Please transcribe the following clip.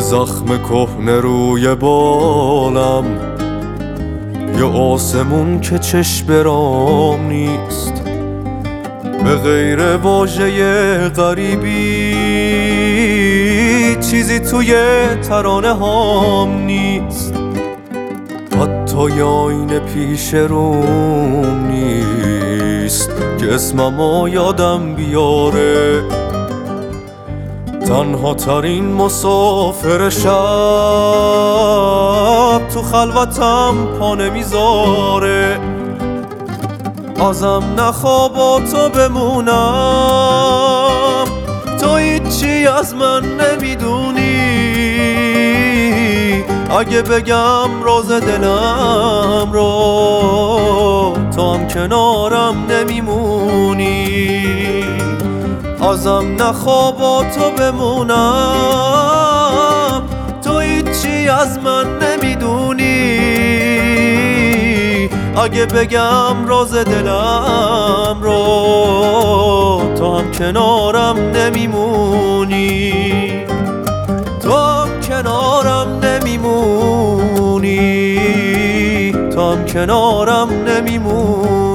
زخم کهنه روی بالم، یه آسمون که چشم برام نیست، به غیر واژه غریبی چیزی توی ترانه هام نیست. حتی یه آینه پیش روم نیست که اسممو یادم بیاره. تنها ترین مسافر شب تو خلوتم پا نمیذاره. ازم نخواه با تو بمونم، تو هیچی از من نمیدونی. اگه بگم راز دلم رو، تو هم کنارم نمیمونی. ازم نخواه با تو بمونم، تو هیچی از من نمیدونی. اگه بگم راز دلم رو، تو هم کنارم نمیمونی. تو هم کنارم نمیمونی، تو هم کنارم نمیمونی.